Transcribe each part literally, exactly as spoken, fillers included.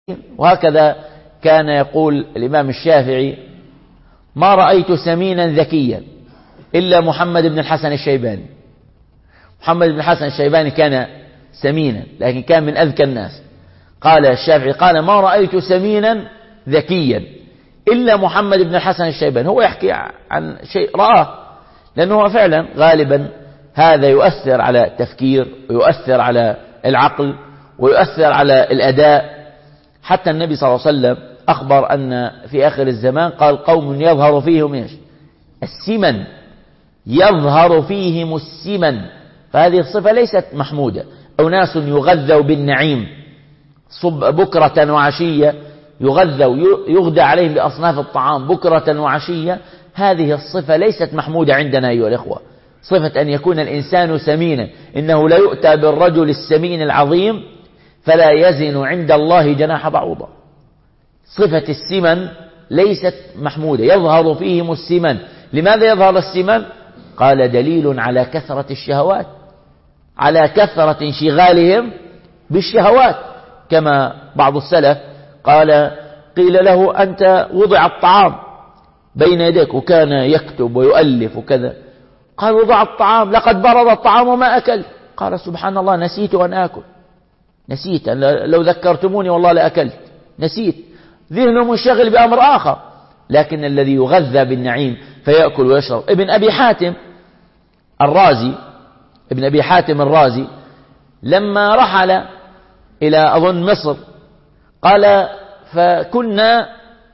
وهكذا كان يقول الإمام الشافعي: ما رأيت سمينا ذكيا إلا محمد بن الحسن الشيباني. محمد بن الحسن الشيباني كان سمينا لكن كان من أذكى الناس. قال الشافعي قال: ما رأيت سمينا ذكيا إلا محمد بن الحسن الشيباني. هو يحكي عن شيء رآه، لأنه هو فعلا غالبا هذا يؤثر على التفكير ويؤثر على العقل ويؤثر على الأداء. حتى النبي صلى الله عليه وسلم أخبر أن في آخر الزمان قال: قوم يظهر فيهم إيش؟ السمن، يظهر فيهم السمن. فهذه الصفة ليست محمودة. أناس يغذوا بالنعيم صب بكرة وعشية، يغذوا يغدى عليهم بأصناف الطعام بكرة وعشية. هذه الصفة ليست محمودة عندنا أيها الإخوة. صفة أن يكون الإنسان سمينا، إنه لا يؤتى بالرجل السمين العظيم فلا يزن عند الله جناح بعوضة. صفة السمن ليست محمودة. يظهر فيهم السمن. لماذا يظهر السمن؟ قال: دليل على كثرة الشهوات، على كثرة انشغالهم بالشهوات. كما بعض السلف قال: قيل له: أنت وضع الطعام بين يديك، وكان يكتب ويؤلف وكذا. قال: وضع الطعام، لقد برد الطعام وما أكلت. قال: سبحان الله، نسيت أن آكل، نسيت، لو ذكرتموني والله لأكلت، نسيت. ذهنه منشغل بأمر آخر. لكن الذي يغذى بالنعيم فيأكل ويشرب. ابن أبي حاتم الرازي ابن أبي حاتم الرازي لما رحل إلى أظن مصر قال: فكنا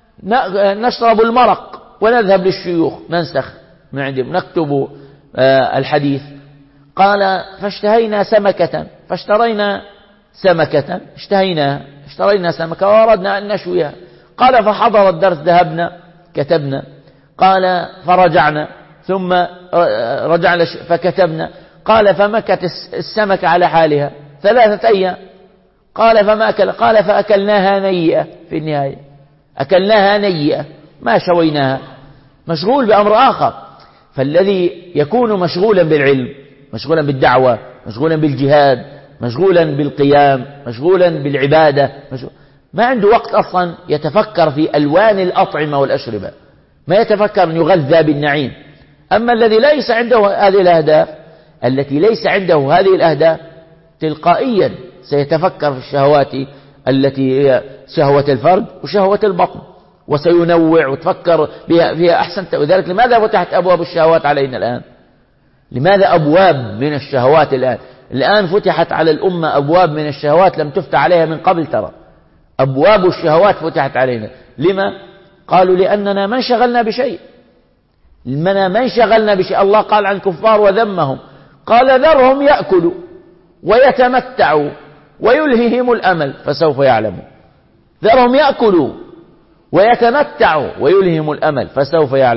نشرب المرق ونذهب للشيوخ ننسخ من عندهم نكتب الحديث. قال: فاشتهينا سمكة فاشترينا سمكة اشتهينا اشترينا سمكة وأردنا أن نشويها. قال: فحضر الدرس، ذهبنا كتبنا. قال: فرجعنا ثم رجعنا فكتبنا. قال: فمكت السمكة على حالها ثلاثة أيام. قال: فما أكل؟ قال: فأكلناها نيئة. في النهاية أكلناها نيئة، ما شويناها. مشغول بأمر آخر. فالذي يكون مشغولا بالعلم، مشغولا بالدعوة، مشغولا بالجهاد، مشغولا بالقيام، مشغولا بالعبادة، مشغول. ما عنده وقت أصلا يتفكر في ألوان الأطعمة والأشربة، ما يتفكر أن يغذى بالنعيم. أما الذي ليس عنده هذه الأهداف، التي ليس عنده هذه الأهداف، تلقائيا سيتفكر في الشهوات التي هي شهوة الفرد وشهوة البطن، وسينوع وتفكر بها فيها أحسن. وذلك لماذا فتحت أبواب الشهوات علينا الآن؟ لماذا أبواب من الشهوات الآن؟ الآن فتحت على الأمة أبواب من الشهوات لم تفتح عليها من قبل. ترى أبواب الشهوات فتحت علينا. لما؟ قالوا: لأننا ما انشغلنا بشيء. لأننا ما انشغلنا بشيء. الله قال عن الكفار وذمهم، قال: ذرهم يأكلوا ويتمتعوا ويلههم الأمل فسوف يعلمون. ذرهم يأكلوا ويتمتعوا ويلههم الأمل فسوف يعلمون.